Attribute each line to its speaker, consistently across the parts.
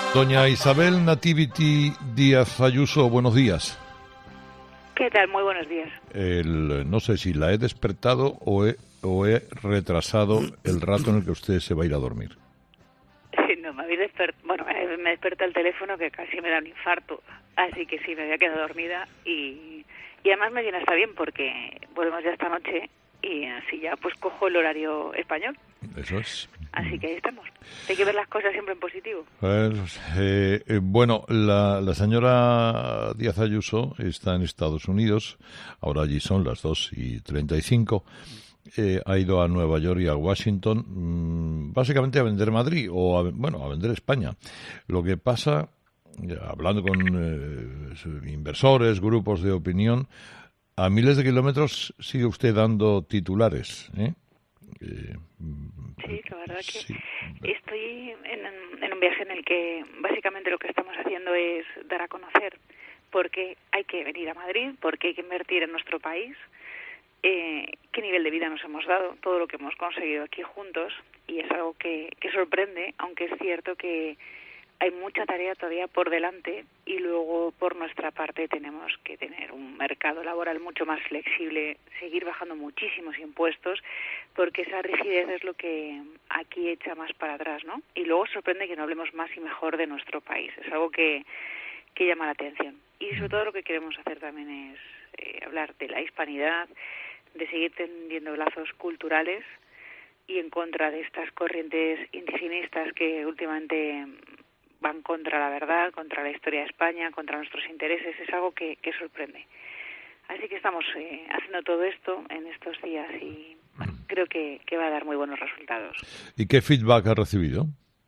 Speaker 1: Doña Isabel Nativity Díaz Ayuso, buenos días.
Speaker 2: ¿Qué tal? Muy buenos días.
Speaker 1: No sé si la he despertado o he retrasado el rato en el que usted se va a ir a dormir.
Speaker 2: No, me desperta el teléfono que casi me da un infarto, así que sí, me había quedado dormida y además me viene hasta bien porque volvemos ya esta noche y así ya pues cojo el horario español.
Speaker 1: Eso es.
Speaker 2: Así que ahí estamos. Hay que ver las cosas siempre en positivo.
Speaker 1: Bueno, la señora Díaz Ayuso está en Estados Unidos, ahora allí son las 2:35. Ha ido a Nueva York y a Washington, básicamente a vender Madrid o a vender España. Lo que pasa, hablando con inversores, grupos de opinión, a miles de kilómetros sigue usted dando titulares, ¿eh?
Speaker 2: Sí, la verdad que sí. Estoy en un viaje en el que básicamente lo que estamos haciendo es dar a conocer por qué hay que venir a Madrid, por qué hay que invertir en nuestro país, qué nivel de vida nos hemos dado, todo lo que hemos conseguido aquí juntos, y es algo que sorprende, aunque es cierto que hay mucha tarea todavía por delante y luego por nuestra parte tenemos que tener un mercado laboral mucho más flexible, seguir bajando muchísimos impuestos, porque esa rigidez es lo que aquí echa más para atrás, ¿no? Y luego sorprende que no hablemos más y mejor de nuestro país, es algo que llama la atención. Y sobre todo lo que queremos hacer también es hablar de la hispanidad, de seguir tendiendo lazos culturales y en contra de estas corrientes indigenistas que últimamente van contra la verdad, contra la historia de España, contra nuestros intereses. Es algo que sorprende. Así que estamos haciendo todo esto en estos días y creo que va a dar muy buenos resultados.
Speaker 1: ¿Y qué feedback ha recibido?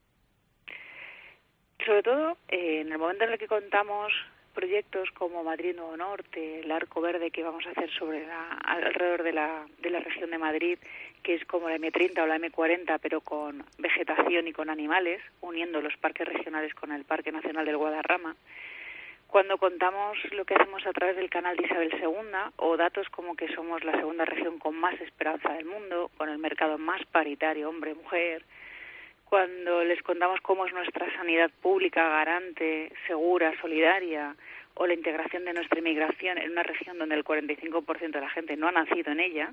Speaker 2: Sobre todo, en el momento en el que contamos proyectos como Madrid Nuevo Norte, el Arco Verde que vamos a hacer alrededor de la región de Madrid, que es como la M30 o la M40, pero con vegetación y con animales, uniendo los parques regionales con el Parque Nacional del Guadarrama. Cuando contamos lo que hacemos a través del canal de Isabel II, o datos como que somos la segunda región con más esperanza del mundo, con el mercado más paritario, hombre-mujer, cuando les contamos cómo es nuestra sanidad pública, garante, segura, solidaria, o la integración de nuestra inmigración en una región donde el 45% de la gente no ha nacido en ella,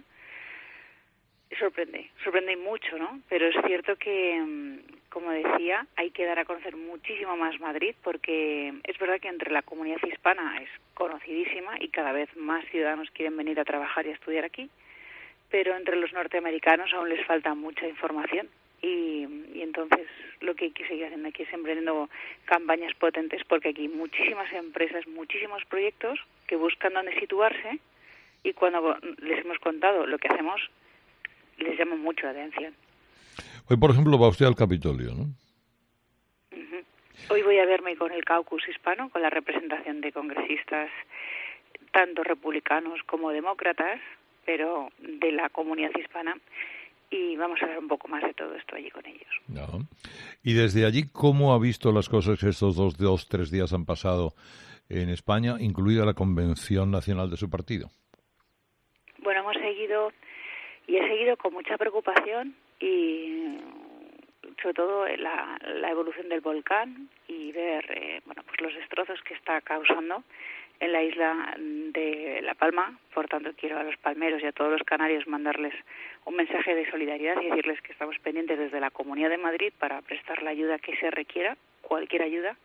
Speaker 2: sorprende mucho, ¿no? Pero es cierto que, como decía, hay que dar a conocer muchísimo más Madrid, porque es verdad que entre la comunidad hispana es conocidísima y cada vez más ciudadanos quieren venir a trabajar y a estudiar aquí, pero entre los norteamericanos aún les falta mucha información. Y entonces lo que hay que seguir haciendo aquí es emprendiendo campañas potentes, porque aquí hay muchísimas empresas, muchísimos proyectos que buscan dónde situarse, y cuando les hemos contado lo que hacemos, les llama mucho la atención.
Speaker 1: Hoy, por ejemplo, va usted al Capitolio, ¿no?
Speaker 2: Uh-huh. Hoy voy a verme con el caucus hispano, con la representación de congresistas, tanto republicanos como demócratas, pero de la comunidad hispana, y vamos a ver un poco más de todo esto allí con ellos.
Speaker 1: No. Y desde allí, ¿cómo ha visto las cosas que estos 3 días han pasado en España, incluida la Convención Nacional de su partido?
Speaker 2: Bueno, he seguido con mucha preocupación y sobre todo la evolución del volcán y ver pues los destrozos que está causando en la isla de La Palma. Por tanto, quiero a los palmeros y a todos los canarios mandarles un mensaje de solidaridad y decirles que estamos pendientes desde la Comunidad de Madrid para prestar la ayuda que se requiera, cualquier ayuda.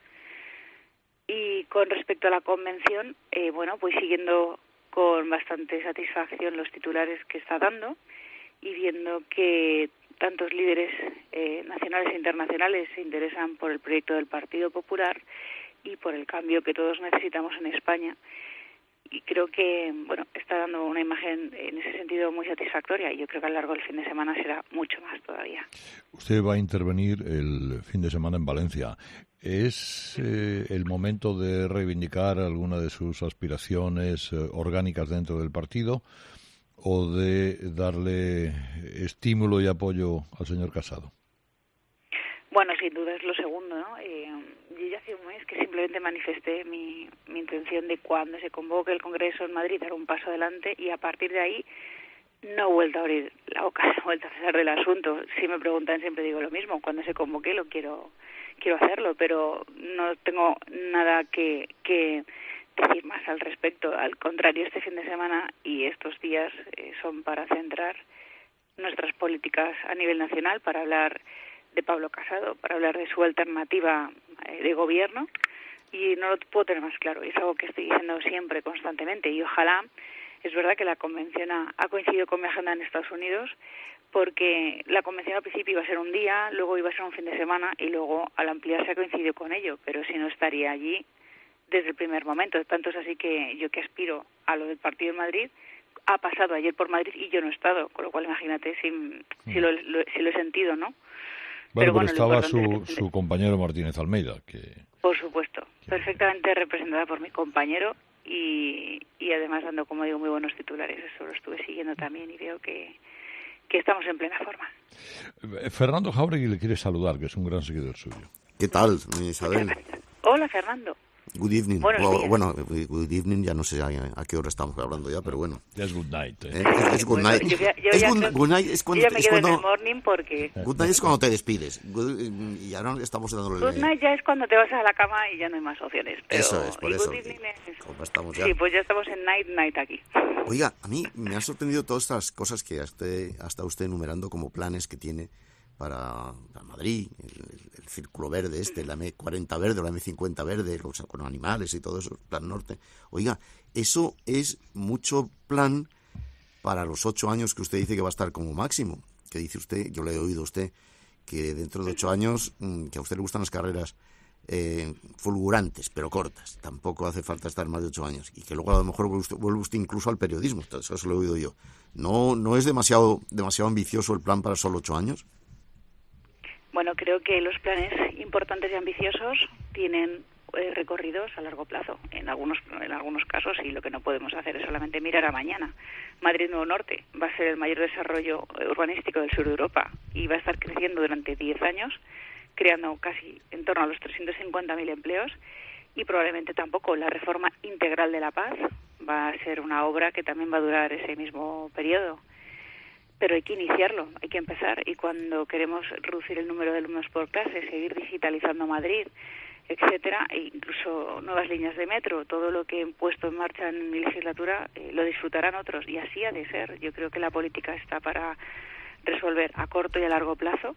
Speaker 2: Y con respecto a la convención, voy siguiendo con bastante satisfacción los titulares que está dando y viendo que tantos líderes nacionales e internacionales se interesan por el proyecto del Partido Popular y por el cambio que todos necesitamos en España. Y creo que está dando una imagen en ese sentido muy satisfactoria, y yo creo que a lo largo del fin de semana será mucho más todavía.
Speaker 1: Usted va a intervenir el fin de semana en Valencia. ¿Es el momento de reivindicar alguna de sus aspiraciones orgánicas dentro del partido o de darle estímulo y apoyo al señor Casado?
Speaker 2: Bueno, sin duda es lo segundo, ¿no? Yo ya hace un mes que simplemente manifesté mi intención de cuando se convoque el Congreso en Madrid dar un paso adelante, y a partir de ahí No he vuelto a abrir la boca, no he vuelto a hablar del asunto. Si me preguntan siempre digo lo mismo, cuando se convoque lo quiero hacerlo, pero no tengo nada que decir más al respecto. Al contrario, este fin de semana y estos días son para centrar nuestras políticas a nivel nacional, para hablar de Pablo Casado, para hablar de su alternativa de gobierno, y no lo puedo tener más claro. Es algo que estoy diciendo siempre, constantemente, y ojalá. Es verdad que la convención ha coincidido con mi agenda en Estados Unidos, porque la convención al principio iba a ser un día, luego iba a ser un fin de semana y luego al ampliarse ha coincidido con ello, pero si no estaría allí desde el primer momento. Tanto es así que yo, que aspiro a lo del partido en Madrid, ha pasado ayer por Madrid y yo no he estado, con lo cual imagínate si lo he sentido, ¿no?
Speaker 1: Bueno, pero estaba su compañero Martínez Almeida, que...
Speaker 2: Por supuesto, perfectamente representada por mi compañero y además dando, como digo, muy buenos titulares. Eso lo estuve siguiendo también y veo que estamos en plena forma.
Speaker 1: Fernando Jáuregui le quiere saludar, que es un gran seguidor suyo.
Speaker 3: ¿Qué tal, Isabel?
Speaker 2: Hola, Fernando.
Speaker 3: Good evening.
Speaker 2: Bueno,
Speaker 3: good evening, ya no sé a qué hora estamos hablando ya, pero bueno.
Speaker 1: Ya es good night.
Speaker 3: Es good night. Good night es cuando...
Speaker 2: Yo ya me quedo en el morning porque...
Speaker 3: Good night es cuando te despides. Y ahora estamos dándole...
Speaker 2: Good night ya es cuando te vas a la cama y ya no hay más opciones. Pero
Speaker 3: eso es, por eso.
Speaker 2: Good evening es...
Speaker 3: ¿Cómo estamos ya?
Speaker 2: Sí, pues ya estamos en night aquí.
Speaker 3: Oiga, a mí me han sorprendido todas estas cosas que ha estado usted enumerando como planes que tiene para Madrid, el círculo verde la M40 verde, la M50 verde, con animales y todo eso, plan norte. Oiga, eso es mucho plan para los 8 años que usted dice que va a estar como máximo. Que dice usted, yo le he oído a usted, que dentro de 8 años, que a usted le gustan las carreras fulgurantes, pero cortas. Tampoco hace falta estar más de 8 años. Y que luego a lo mejor vuelve usted incluso al periodismo. Eso lo he oído yo. ¿No es demasiado ambicioso el plan para solo 8 años?
Speaker 2: Bueno, creo que los planes importantes y ambiciosos tienen recorridos a largo plazo, en algunos casos, y lo que no podemos hacer es solamente mirar a mañana. Madrid Nuevo Norte va a ser el mayor desarrollo urbanístico del sur de Europa y va a estar creciendo durante 10 años, creando casi en torno a los 350.000 empleos, y probablemente tampoco la reforma integral de la paz va a ser una obra que también va a durar ese mismo periodo. Pero hay que iniciarlo, hay que empezar, y cuando queremos reducir el número de alumnos por clase, seguir digitalizando Madrid, etcétera, e incluso nuevas líneas de metro, todo lo que he puesto en marcha en mi legislatura lo disfrutarán otros, y así ha de ser. Yo creo que la política está para resolver a corto y a largo plazo,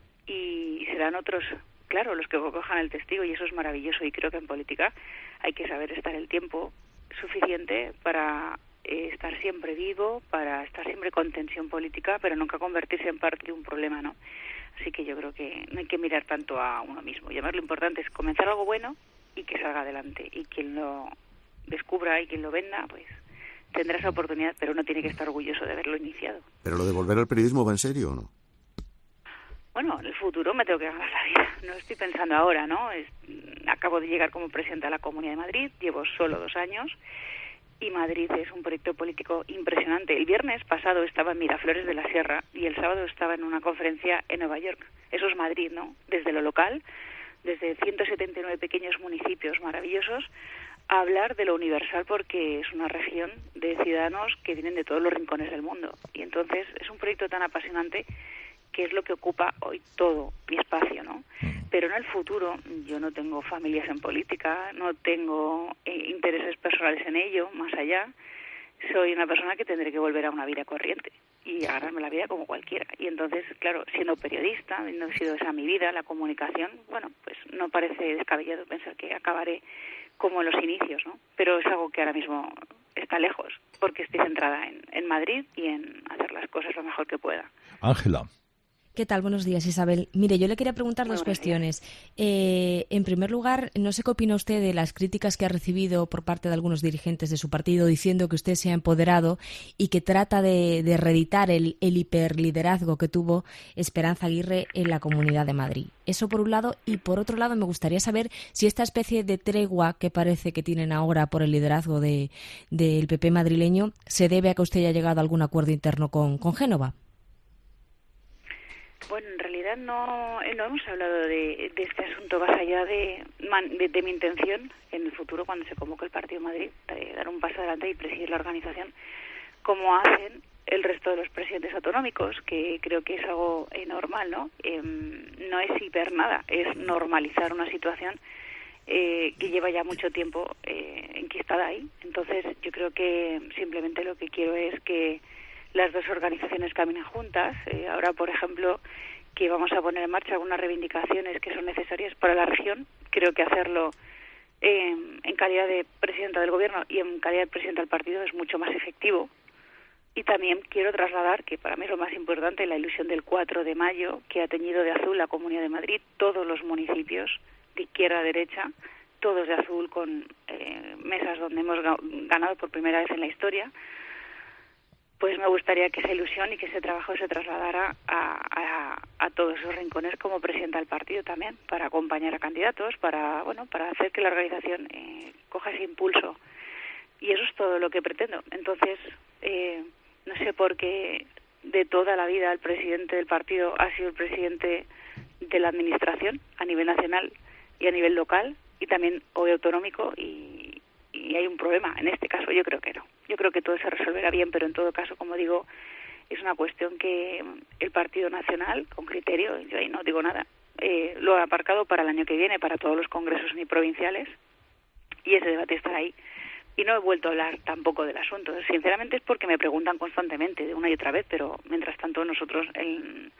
Speaker 2: y serán otros, claro, los que cojan el testigo, y eso es maravilloso. Y creo que en política hay que saber estar el tiempo suficiente para estar siempre vivo, para estar siempre con tensión política, pero nunca convertirse en parte de un problema, ¿no? Así que yo creo que no hay que mirar tanto a uno mismo. Y además lo importante es comenzar algo bueno y que salga adelante. Y quien lo descubra y quien lo venda, pues tendrá esa oportunidad, pero no tiene que estar orgulloso de haberlo iniciado.
Speaker 3: ¿Pero lo de volver al periodismo va en serio o no?
Speaker 2: Bueno, en el futuro me tengo que ganar la vida. No estoy pensando ahora, ¿no? Acabo de llegar como presidenta de la Comunidad de Madrid, llevo solo 2 años. Y Madrid es un proyecto político impresionante. El viernes pasado estaba en Miraflores de la Sierra y el sábado estaba en una conferencia en Nueva York. Eso es Madrid, ¿no? Desde lo local, desde 179 pequeños municipios maravillosos, a hablar de lo universal, porque es una región de ciudadanos que vienen de todos los rincones del mundo. Y entonces es un proyecto tan apasionante que es lo que ocupa hoy todo mi espacio, ¿no? Pero en el futuro yo no tengo familias en política, no tengo intereses personales en ello, más allá. Soy una persona que tendré que volver a una vida corriente y agarrarme la vida como cualquiera. Y entonces, claro, siendo periodista, habiendo sido esa mi vida, la comunicación, bueno, pues no parece descabellado pensar que acabaré como en los inicios, ¿no? Pero es algo que ahora mismo está lejos, porque estoy centrada en Madrid y en hacer las cosas lo mejor que pueda.
Speaker 1: Ángela.
Speaker 4: ¿Qué tal? Buenos días, Isabel. Mire, yo le quería preguntar dos cuestiones. En primer lugar, no sé qué opina usted de las críticas que ha recibido por parte de algunos dirigentes de su partido diciendo que usted se ha empoderado y que trata de reeditar el hiperliderazgo que tuvo Esperanza Aguirre en la Comunidad de Madrid. Eso por un lado. Y por otro lado, me gustaría saber si esta especie de tregua que parece que tienen ahora por el liderazgo del PP madrileño se debe a que usted haya llegado a algún acuerdo interno con Génova.
Speaker 2: Bueno, en realidad no hemos hablado de este asunto más allá de mi intención en el futuro, cuando se convoque el Partido Madrid, de dar un paso adelante y presidir la organización como hacen el resto de los presidentes autonómicos, que creo que es algo normal, ¿no? No es hiper nada, es normalizar una situación que lleva ya mucho tiempo enquistada ahí. Entonces, yo creo que simplemente lo que quiero es que las dos organizaciones caminen juntas. Ahora, por ejemplo, que vamos a poner en marcha algunas reivindicaciones que son necesarias para la región. Creo que hacerlo en calidad de presidenta del gobierno y en calidad de presidenta del partido es mucho más efectivo. Y también quiero trasladar, que para mí es lo más importante, la ilusión del 4 de mayo, que ha teñido de azul la Comunidad de Madrid, todos los municipios, de izquierda a derecha, todos de azul, con mesas donde hemos ganado por primera vez en la historia. Pues me gustaría que esa ilusión y que ese trabajo se trasladara a todos esos rincones como presidenta del partido también, para acompañar a candidatos, para hacer que la organización coja ese impulso. Y eso es todo lo que pretendo. Entonces, no sé por qué de toda la vida el presidente del partido ha sido el presidente de la administración a nivel nacional y a nivel local, y también hoy autonómico, y hay un problema. En este caso yo creo que no. Yo creo que todo se resolverá bien, pero en todo caso, como digo, es una cuestión que el Partido Nacional, con criterio, yo ahí no digo nada, lo ha aparcado para el año que viene, para todos los congresos provinciales, y ese debate estará ahí. Y no he vuelto a hablar tampoco del asunto. Sinceramente es porque me preguntan constantemente, de una y otra vez, pero mientras tanto nosotros en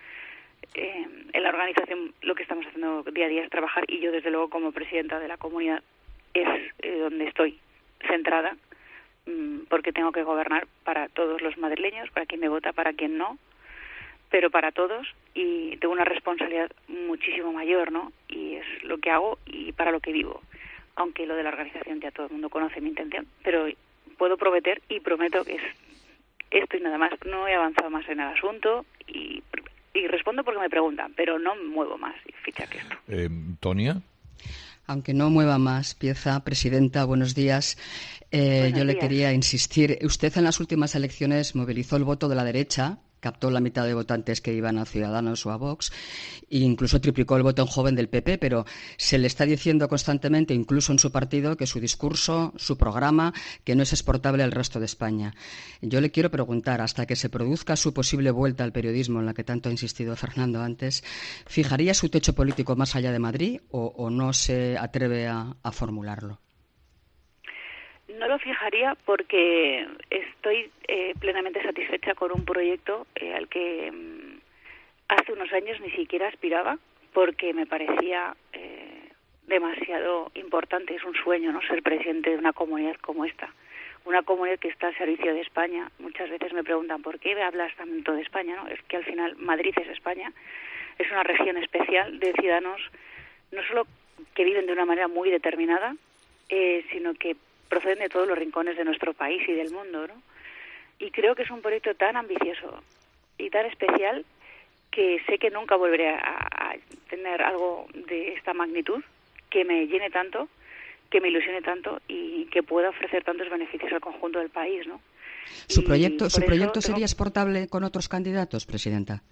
Speaker 2: la organización lo que estamos haciendo día a día es trabajar, y yo desde luego como presidenta de la comunidad es donde estoy centrada, porque tengo que gobernar para todos los madrileños, para quien me vota, para quien no, pero para todos, y tengo una responsabilidad muchísimo mayor, ¿no? Y es lo que hago y para lo que vivo. Aunque lo de la organización ya todo el mundo conoce mi intención, pero puedo prometer y prometo que es esto y nada más. No he avanzado más en el asunto y respondo porque me preguntan, pero no muevo más ficha que esto.
Speaker 1: ¿Tonia?
Speaker 5: Aunque no mueva más, Pieza, presidenta, buenos días. Yo le quería insistir. Usted en las últimas elecciones movilizó el voto de la derecha, captó la mitad de votantes que iban a Ciudadanos o a Vox, e incluso triplicó el voto en joven del PP, pero se le está diciendo constantemente, incluso en su partido, que su discurso, su programa, que no es exportable al resto de España. Yo le quiero preguntar, hasta que se produzca su posible vuelta al periodismo, en la que tanto ha insistido Fernando antes, ¿fijaría su techo político más allá de Madrid o no se atreve a formularlo?
Speaker 2: No lo fijaría porque estoy plenamente satisfecha con un proyecto al que hace unos años ni siquiera aspiraba, porque me parecía demasiado importante. Es un sueño, ¿no?, ser presidente de una comunidad como esta, una comunidad que está al servicio de España. Muchas veces me preguntan ¿por qué hablas tanto de España?, ¿no? Es que al final Madrid es España, es una región especial de ciudadanos no solo que viven de una manera muy determinada, sino que proceden de todos los rincones de nuestro país y del mundo, ¿no? Y creo que es un proyecto tan ambicioso y tan especial que sé que nunca volveré a tener algo de esta magnitud, que me llene tanto, que me ilusione tanto y que pueda ofrecer tantos beneficios al conjunto del país, ¿no?
Speaker 5: ¿Su proyecto sería exportable con otros candidatos, presidenta?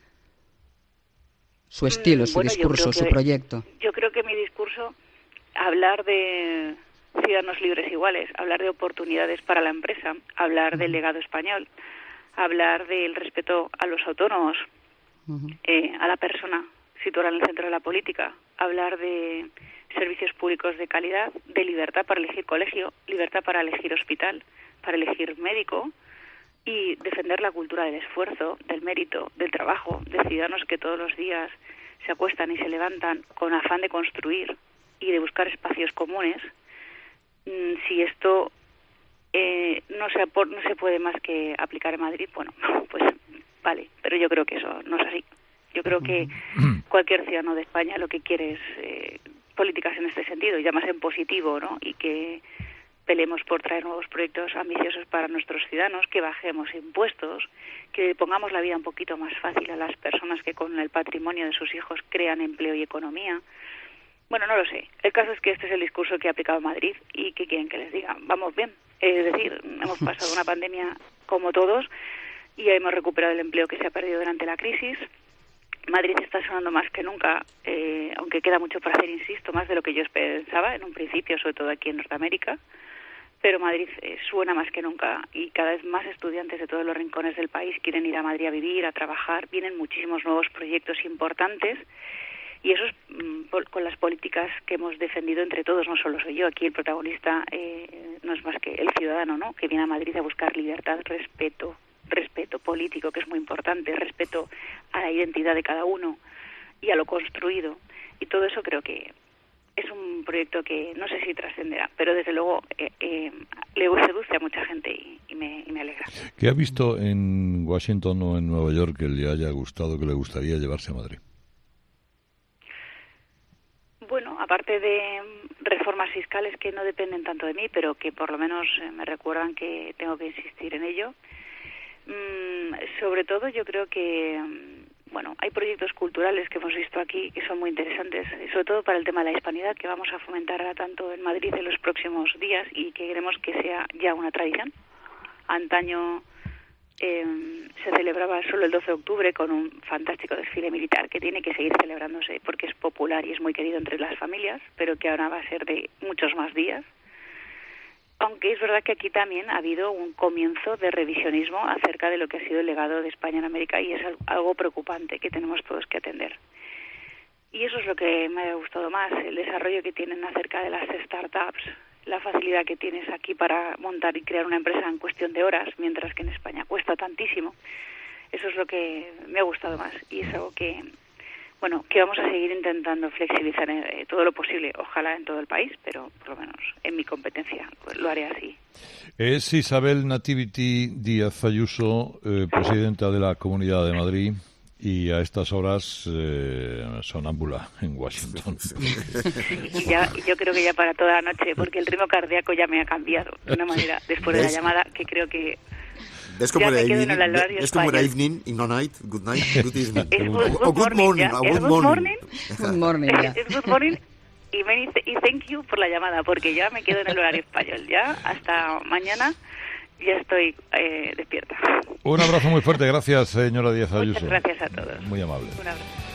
Speaker 5: Su estilo, su discurso, su proyecto.
Speaker 2: Yo creo que mi discurso, hablar de ciudadanos libres iguales, hablar de oportunidades para la empresa, hablar del legado español, hablar del respeto a los autónomos, a la persona situada en el centro de la política, hablar de servicios públicos de calidad, de libertad para elegir colegio, libertad para elegir hospital, para elegir médico, y defender la cultura del esfuerzo, del mérito, del trabajo, de ciudadanos que todos los días se acuestan y se levantan con afán de construir y de buscar espacios comunes. Si esto no se puede más que aplicar en Madrid, bueno, pues vale, pero yo creo que eso no es así. Yo creo que cualquier ciudadano de España lo que quiere es políticas en este sentido, ya más en positivo, ¿no? Y que peleemos por traer nuevos proyectos ambiciosos para nuestros ciudadanos, que bajemos impuestos, que pongamos la vida un poquito más fácil a las personas que con el patrimonio de sus hijos crean empleo y economía. Bueno, no lo sé. El caso es que este es el discurso que ha aplicado Madrid y que quieren que les diga, vamos bien. Es decir, hemos pasado una pandemia como todos y hemos recuperado el empleo que se ha perdido durante la crisis. Madrid está sonando más que nunca, aunque queda mucho por hacer, insisto, más de lo que yo pensaba en un principio, sobre todo aquí en Norteamérica. pero Madrid suena más que nunca y cada vez más estudiantes de todos los rincones del país quieren ir a Madrid a vivir, a trabajar. Vienen muchísimos nuevos proyectos importantes y eso es con las políticas que hemos defendido entre todos, no solo soy yo. Aquí el protagonista no es más que el ciudadano, ¿no?, que viene a Madrid a buscar libertad, respeto político, que es muy importante, respeto a la identidad de cada uno y a lo construido. Y todo eso creo que es un proyecto que no sé si trascenderá, pero desde luego le seduce a mucha gente y me alegra.
Speaker 1: ¿Qué ha visto en Washington o en Nueva York que le haya gustado, que le gustaría llevarse a Madrid?
Speaker 2: Bueno, aparte de reformas fiscales que no dependen tanto de mí, pero que por lo menos me recuerdan que tengo que insistir en ello, sobre todo yo creo que hay proyectos culturales que hemos visto aquí que son muy interesantes, sobre todo para el tema de la hispanidad, que vamos a fomentar ahora tanto en Madrid en los próximos días y que queremos que sea ya una tradición. Antaño se celebraba solo el 12 de octubre con un fantástico desfile militar que tiene que seguir celebrándose porque es popular y es muy querido entre las familias, pero que ahora va a ser de muchos más días. Aunque es verdad que aquí también ha habido un comienzo de revisionismo acerca de lo que ha sido el legado de España en América y es algo preocupante que tenemos todos que atender. Y eso es lo que me ha gustado más, el desarrollo que tienen acerca de las startups, la facilidad que tienes aquí para montar y crear una empresa en cuestión de horas, mientras que en España cuesta tantísimo. Eso es lo que me ha gustado más y es algo que vamos a seguir intentando flexibilizar todo lo posible, ojalá en todo el país, pero por lo menos en mi competencia lo haré así.
Speaker 1: Es Isabel Nativity Díaz Ayuso, presidenta de la Comunidad de Madrid, y a estas horas sonámbula en Washington.
Speaker 2: Y yo creo que ya para toda la noche, porque el ritmo cardíaco ya me ha cambiado de una manera después de la llamada que creo que
Speaker 3: es como era evening y no night, good night, good evening.
Speaker 2: O good morning. Good morning.
Speaker 5: Good morning.
Speaker 2: Es good morning y thank you por la llamada, porque ya me quedo en el horario español. Ya hasta mañana ya estoy despierta.
Speaker 1: Un abrazo muy fuerte, gracias señora Díaz Ayuso.
Speaker 2: Muchas gracias a todos.
Speaker 1: Muy amable.
Speaker 2: Un abrazo.